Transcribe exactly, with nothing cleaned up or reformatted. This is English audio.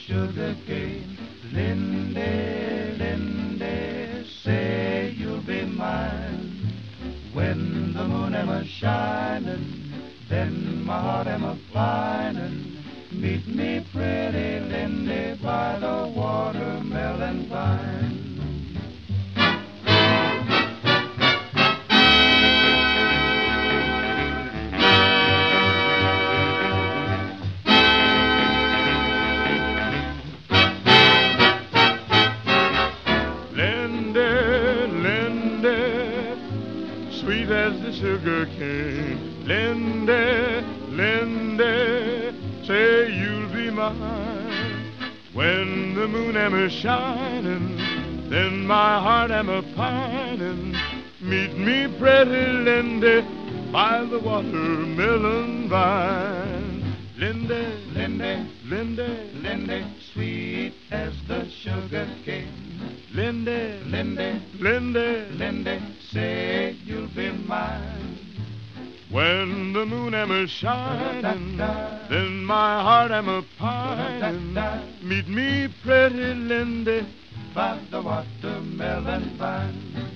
sugar cane. Lindy, Lindy, say you'll be mine. When the moon am a shining, then my heart am a pining. Meet me, pretty Lindy, by the watermelon vine. Sweet as the sugar cane, Lindy, Lindy, say you'll be mine. When the moon am a shining, then my heart am a pining. Meet me, pretty Lindy, by the watermelon vine. Lindy, Lindy, Lindy, Lindy, sweet as the sugar cane. Lindy, Lindy, Lindy, Lindy, say you'll be mine. When the moon am a shining, then my heart am a pining. Meet me, pretty Lindy, by the watermelon vine.